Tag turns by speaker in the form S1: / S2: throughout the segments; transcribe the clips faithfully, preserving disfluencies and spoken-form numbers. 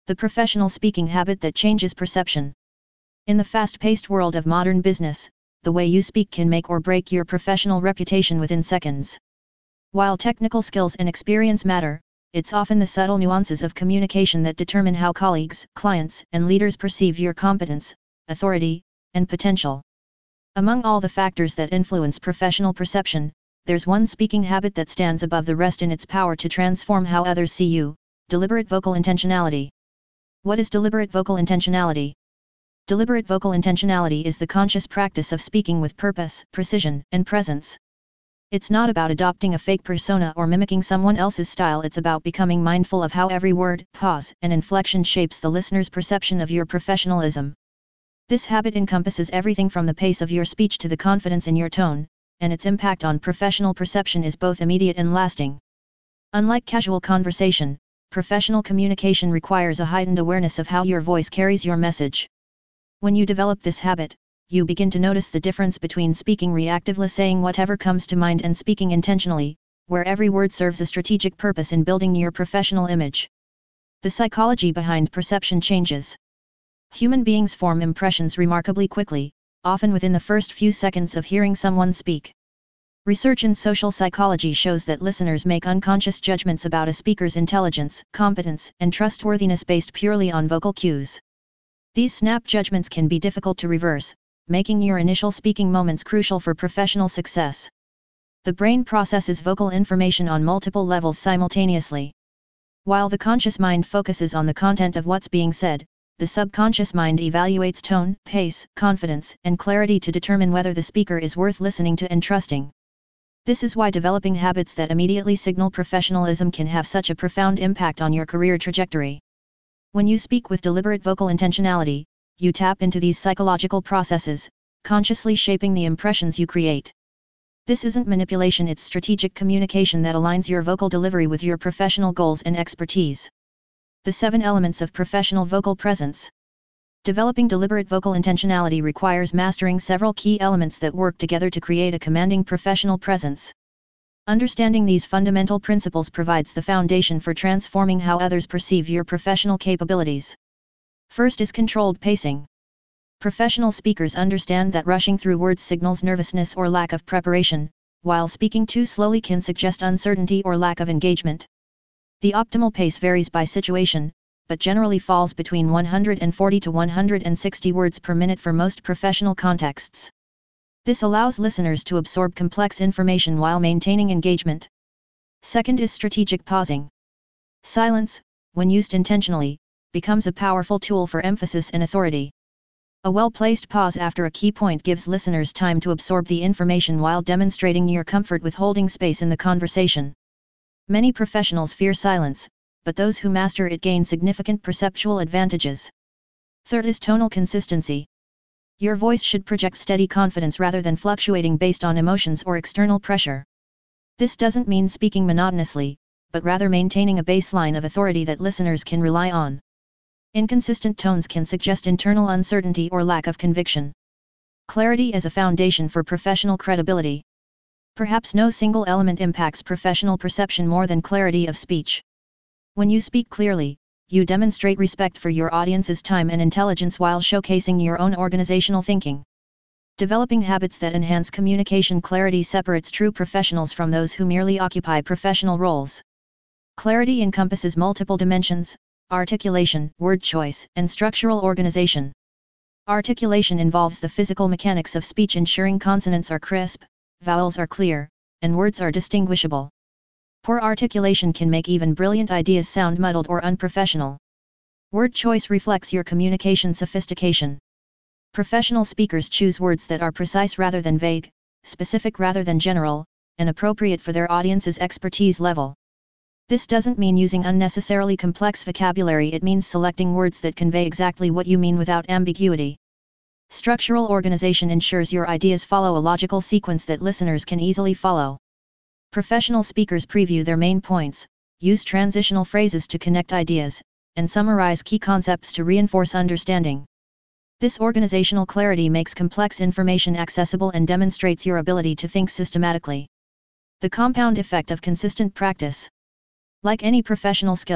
S1: The professional speaking habit that changes perception. In the fast-paced world of modern business, the way you speak can make or break your professional reputation within seconds. While technical skills and experience matter, it's often the subtle nuances of communication that determine how colleagues, clients, and leaders perceive your competence, authority, and potential. Among all the factors that influence professional perception, there's one speaking habit that stands above the rest in its power to transform how others see you: deliberate vocal intentionality. What is deliberate vocal intentionality? Deliberate vocal intentionality is the conscious practice of speaking with purpose, precision, and presence. It's not about adopting a fake persona or mimicking someone else's style. It's about becoming mindful of how every word, pause, and inflection shapes the listener's perception of your professionalism. This habit encompasses everything from the pace of your speech to the confidence in your tone, and its impact on professional perception is both immediate and lasting. Unlike casual conversation, professional communication requires a heightened awareness of how your voice carries your message. When you develop this habit, you begin to notice the difference between speaking reactively, saying whatever comes to mind, and speaking intentionally, where every word serves a strategic purpose in building your professional image. The psychology behind perception changes. Human beings form impressions remarkably quickly, often within the first few seconds of hearing someone speak. Research in social psychology shows that listeners make unconscious judgments about a speaker's intelligence, competence, and trustworthiness based purely on vocal cues. These snap judgments can be difficult to reverse, making your initial speaking moments crucial for professional success. The brain processes vocal information on multiple levels simultaneously. While the conscious mind focuses on the content of what's being said, the subconscious mind evaluates tone, pace, confidence, and clarity to determine whether the speaker is worth listening to and trusting. This is why developing habits that immediately signal professionalism can have such a profound impact on your career trajectory. When you speak with deliberate vocal intentionality, you tap into these psychological processes, consciously shaping the impressions you create. This isn't manipulation, it's strategic communication that aligns your vocal delivery with your professional goals and expertise. The seven elements of professional vocal presence. Developing deliberate vocal intentionality requires mastering several key elements that work together to create a commanding professional presence. Understanding these fundamental principles provides the foundation for transforming how others perceive your professional capabilities. First is controlled pacing. Professional speakers understand that rushing through words signals nervousness or lack of preparation, while speaking too slowly can suggest uncertainty or lack of engagement. The optimal pace varies by situation, but generally falls between one hundred forty to one hundred sixty words per minute for most professional contexts. This allows listeners to absorb complex information while maintaining engagement. Second is strategic pausing. Silence, when used intentionally, becomes a powerful tool for emphasis and authority. A well-placed pause after a key point gives listeners time to absorb the information while demonstrating your comfort with holding space in the conversation. Many professionals fear silence, but those who master it gain significant perceptual advantages. Third is tonal consistency. Your voice should project steady confidence rather than fluctuating based on emotions or external pressure. This doesn't mean speaking monotonously, but rather maintaining a baseline of authority that listeners can rely on. Inconsistent tones can suggest internal uncertainty or lack of conviction. Clarity as a foundation for professional credibility. Perhaps no single element impacts professional perception more than clarity of speech. When you speak clearly, you demonstrate respect for your audience's time and intelligence while showcasing your own organizational thinking. Developing habits that enhance communication clarity separates true professionals from those who merely occupy professional roles. Clarity encompasses multiple dimensions: articulation, word choice, and structural organization. Articulation involves the physical mechanics of speech, ensuring consonants are crisp, vowels are clear, and words are distinguishable. Poor articulation can make even brilliant ideas sound muddled or unprofessional. Word choice reflects your communication sophistication. Professional speakers choose words that are precise rather than vague, specific rather than general, and appropriate for their audience's expertise level. This doesn't mean using unnecessarily complex vocabulary, it means selecting words that convey exactly what you mean without ambiguity. Structural organization ensures your ideas follow a logical sequence that listeners can easily follow. Professional speakers preview their main points, use transitional phrases to connect ideas, and summarize key concepts to reinforce understanding. This organizational clarity makes complex information accessible and demonstrates your ability to think systematically. The compound effect of consistent practice. Like any professional skill,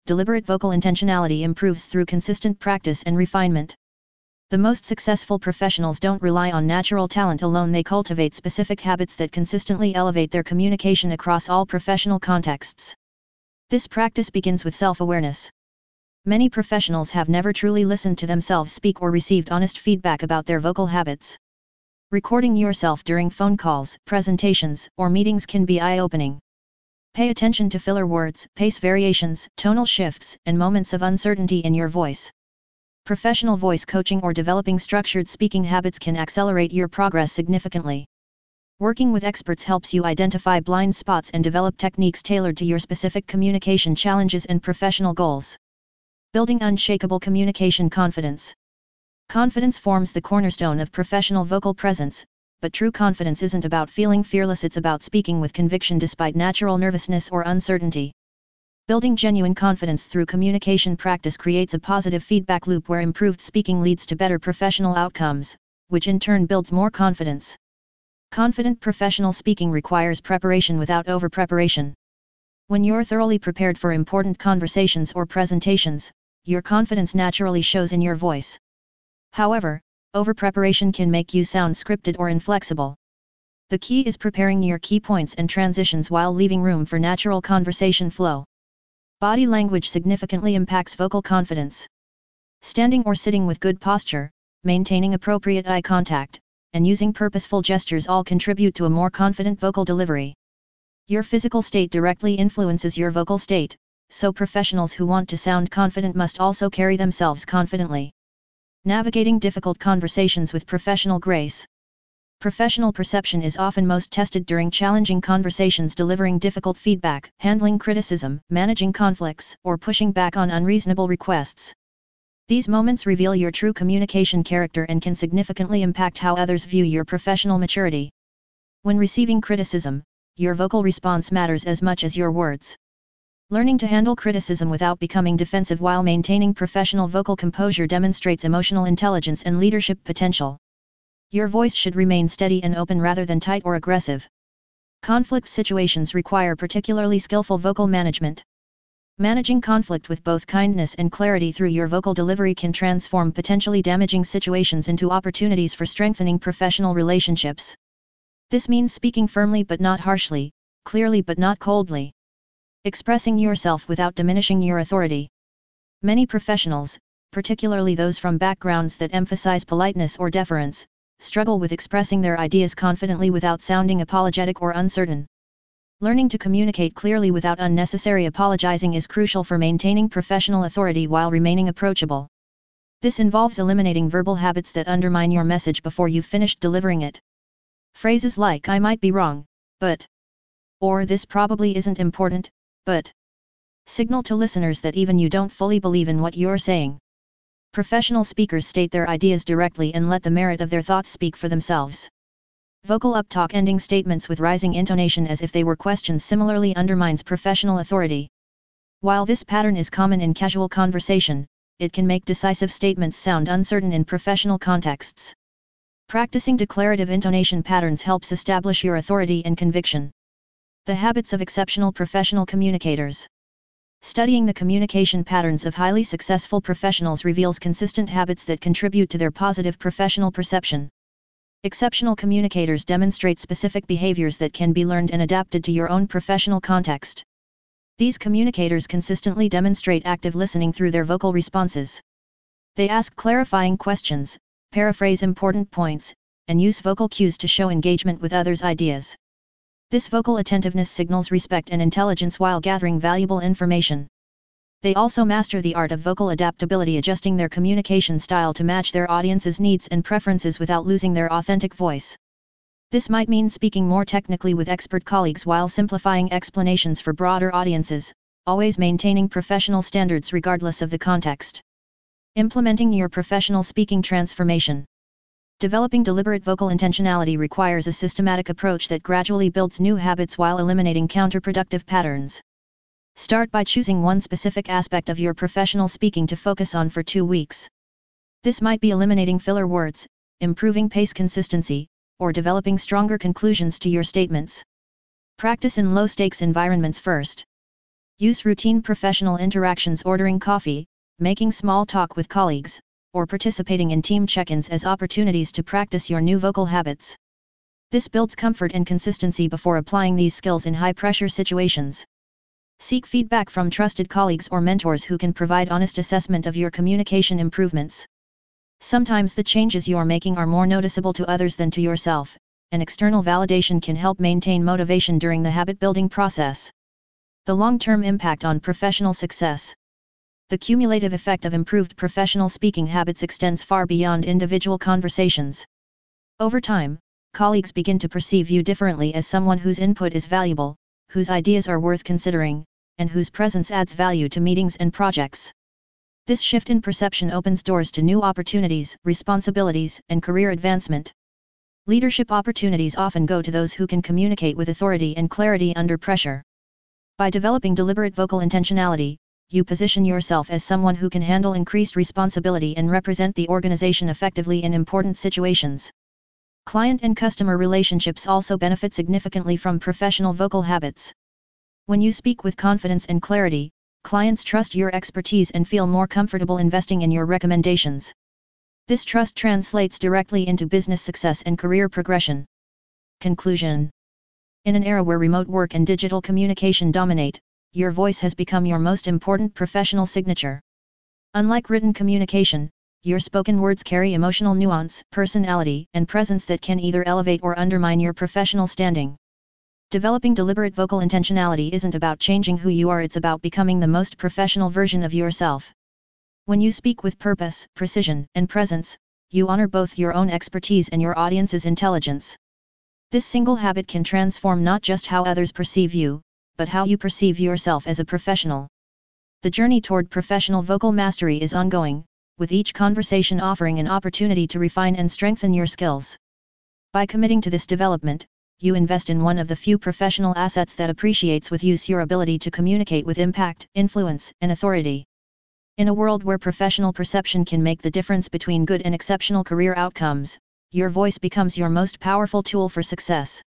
S1: deliberate vocal intentionality improves through consistent practice and refinement. The most successful professionals don't rely on natural talent alone, they cultivate specific habits that consistently elevate their communication across all professional contexts. This practice begins with self-awareness. Many professionals have never truly listened to themselves speak or received honest feedback about their vocal habits. Recording yourself during phone calls, presentations, or meetings can be eye-opening. Pay attention to filler words, pace variations, tonal shifts, and moments of uncertainty in your voice. Professional voice coaching or developing structured speaking habits can accelerate your progress significantly. Working with experts helps you identify blind spots and develop techniques tailored to your specific communication challenges and professional goals. Building unshakable communication confidence. Confidence forms the cornerstone of professional vocal presence, but true confidence isn't about feeling fearless, it's about speaking with conviction despite natural nervousness or uncertainty. Building genuine confidence through communication practice creates a positive feedback loop where improved speaking leads to better professional outcomes, which in turn builds more confidence. Confident professional speaking requires preparation without over-preparation. When you're thoroughly prepared for important conversations or presentations, your confidence naturally shows in your voice. However, over-preparation can make you sound scripted or inflexible. The key is preparing your key points and transitions while leaving room for natural conversation flow. Body language significantly impacts vocal confidence. Standing or sitting with good posture, maintaining appropriate eye contact, and using purposeful gestures all contribute to a more confident vocal delivery. Your physical state directly influences your vocal state, so professionals who want to sound confident must also carry themselves confidently. Navigating difficult conversations with professional grace. Professional perception is often most tested during challenging conversations, delivering difficult feedback, handling criticism, managing conflicts, or pushing back on unreasonable requests. These moments reveal your true communication character and can significantly impact how others view your professional maturity. When receiving criticism, your vocal response matters as much as your words. Learning to handle criticism without becoming defensive while maintaining professional vocal composure demonstrates emotional intelligence and leadership potential. Your voice should remain steady and open rather than tight or aggressive. Conflict situations require particularly skillful vocal management. Managing conflict with both kindness and clarity through your vocal delivery can transform potentially damaging situations into opportunities for strengthening professional relationships. This means speaking firmly but not harshly, clearly but not coldly. Expressing yourself without diminishing your authority. Many professionals, particularly those from backgrounds that emphasize politeness or deference, struggle with expressing their ideas confidently without sounding apologetic or uncertain. Learning to communicate clearly without unnecessary apologizing is crucial for maintaining professional authority while remaining approachable. This involves eliminating verbal habits that undermine your message before you've finished delivering it. Phrases like "I might be wrong, but," or "this probably isn't important, but," signal to listeners that even you don't fully believe in what you're saying. Professional speakers state their ideas directly and let the merit of their thoughts speak for themselves. Vocal uptalk, ending statements with rising intonation as if they were questions, similarly undermines professional authority. While this pattern is common in casual conversation, it can make decisive statements sound uncertain in professional contexts. Practicing declarative intonation patterns helps establish your authority and conviction. The habits of exceptional professional communicators. Studying the communication patterns of highly successful professionals reveals consistent habits that contribute to their positive professional perception. Exceptional communicators demonstrate specific behaviors that can be learned and adapted to your own professional context. These communicators consistently demonstrate active listening through their vocal responses. They ask clarifying questions, paraphrase important points, and use vocal cues to show engagement with others' ideas. This vocal attentiveness signals respect and intelligence while gathering valuable information. They also master the art of vocal adaptability, adjusting their communication style to match their audience's needs and preferences without losing their authentic voice. This might mean speaking more technically with expert colleagues while simplifying explanations for broader audiences, always maintaining professional standards regardless of the context. Implementing your professional speaking transformation. Developing deliberate vocal intentionality requires a systematic approach that gradually builds new habits while eliminating counterproductive patterns. Start by choosing one specific aspect of your professional speaking to focus on for two weeks. This might be eliminating filler words, improving pace consistency, or developing stronger conclusions to your statements. Practice in low-stakes environments first. Use routine professional interactions, ordering coffee, making small talk with colleagues, or participating in team check-ins as opportunities to practice your new vocal habits. This builds comfort and consistency before applying these skills in high-pressure situations. Seek feedback from trusted colleagues or mentors who can provide honest assessment of your communication improvements. Sometimes the changes you are making are more noticeable to others than to yourself, and external validation can help maintain motivation during the habit-building process. The long-term impact on professional success. The cumulative effect of improved professional speaking habits extends far beyond individual conversations. Over time, colleagues begin to perceive you differently as someone whose input is valuable, whose ideas are worth considering, and whose presence adds value to meetings and projects. This shift in perception opens doors to new opportunities, responsibilities, and career advancement. Leadership opportunities often go to those who can communicate with authority and clarity under pressure. By developing deliberate vocal intentionality, you position yourself as someone who can handle increased responsibility and represent the organization effectively in important situations. Client and customer relationships also benefit significantly from professional vocal habits. When you speak with confidence and clarity, clients trust your expertise and feel more comfortable investing in your recommendations. This trust translates directly into business success and career progression. Conclusion. In an era where remote work and digital communication dominate, your voice has become your most important professional signature. Unlike written communication, your spoken words carry emotional nuance, personality, and presence that can either elevate or undermine your professional standing. Developing deliberate vocal intentionality isn't about changing who you are, it's about becoming the most professional version of yourself. When you speak with purpose, precision, and presence, you honor both your own expertise and your audience's intelligence. This single habit can transform not just how others perceive you, but how you perceive yourself as a professional. The journey toward professional vocal mastery is ongoing, with each conversation offering an opportunity to refine and strengthen your skills. By committing to this development, you invest in one of the few professional assets that appreciates with use your ability to communicate with impact, influence, and authority. In a world where professional perception can make the difference between good and exceptional career outcomes, your voice becomes your most powerful tool for success.